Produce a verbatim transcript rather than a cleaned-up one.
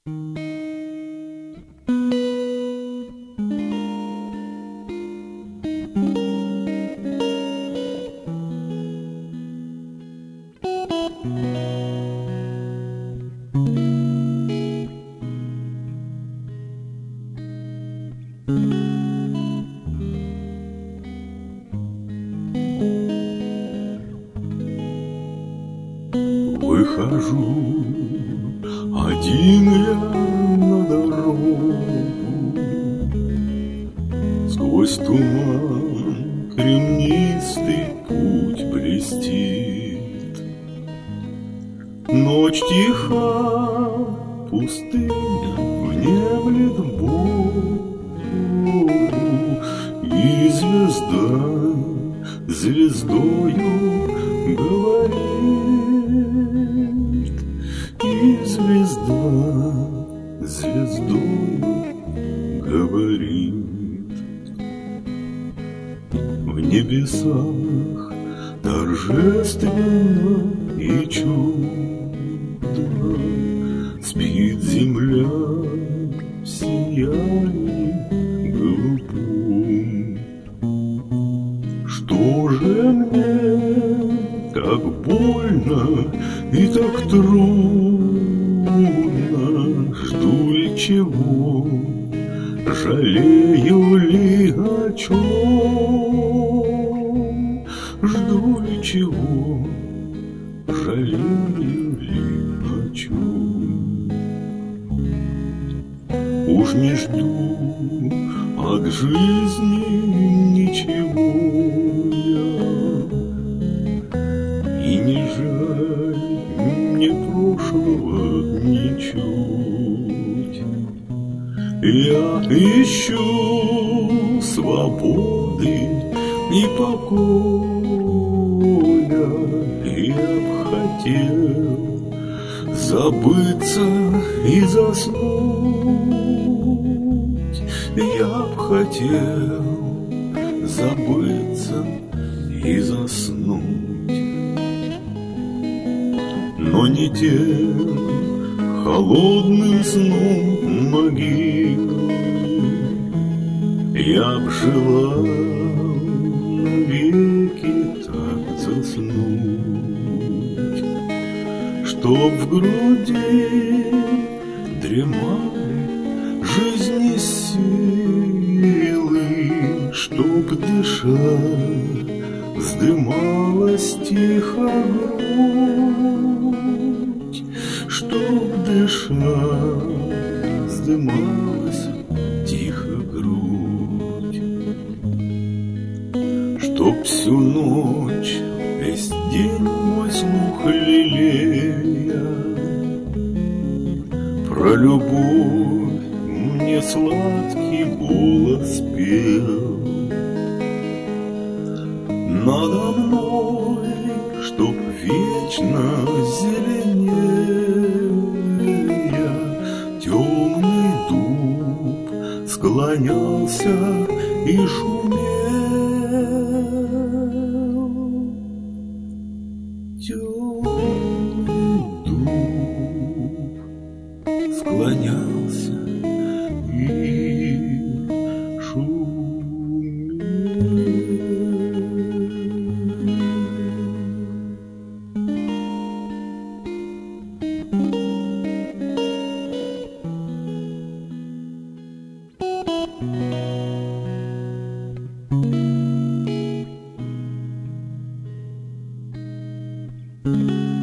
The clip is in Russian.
Выхожу один я на дорогу, сквозь туман кремнистый путь блестит. Ночь тиха, пустыня внемлет Богу, и звезда звездою говорит, и звезда звездою говорит. В небесах торжественно и чудно спит земля в сиянии голубом. Что же мне так больно и так трудно? Жду ли чего? Жалею ли о чем? Жду ли чего? Жалею ли о чем? Уж не жду от жизни ничего я, и не жаль мне прошлого ничуть. Я ищу свободы и покоя, я б хотел забыться и заснуть. Я б хотел забыться и заснуть, но не тем холодным сном могилы я б желал навеки так заснуть, чтоб в груди дремали жизни силы, чтоб дыша вздымалась тихо грудь, чтоб дыша вздымалась тихо грудь, чтоб всю ночь, весь день мой слух лелея про любовь мне сладкий голос пел. Надо мной, чтоб вечно зеленея темный дуб склонялся и шумел. Темный дуб склонялся и шумел. Thank you.